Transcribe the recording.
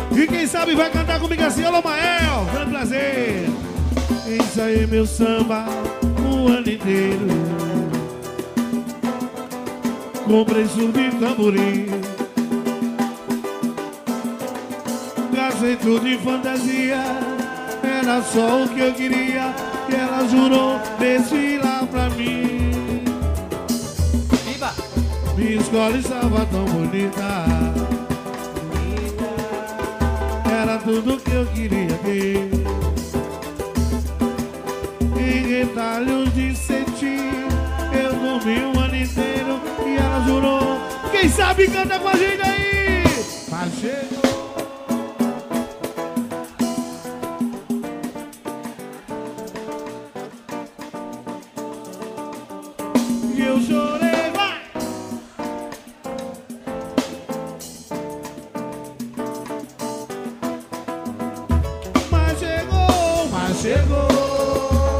E quem sabe vai cantar comigo assim. Alô, Mael, grande prazer. Ensaiei meu samba o ano inteiro. Comprei surdo e tamborim. Gastei tudo em fantasia. Era só o que eu queria. E ela jurou desfilar pra mim. Viva! Minha escola estava tão bonita. Era tudo que eu queria ter. Em retalhos de cetim eu dormi um ano inteiro. E ela jurou. Quem sabe canta com a gente aí. Mas chegou. E eu chorei, vai. Mas chegou, mas chegou.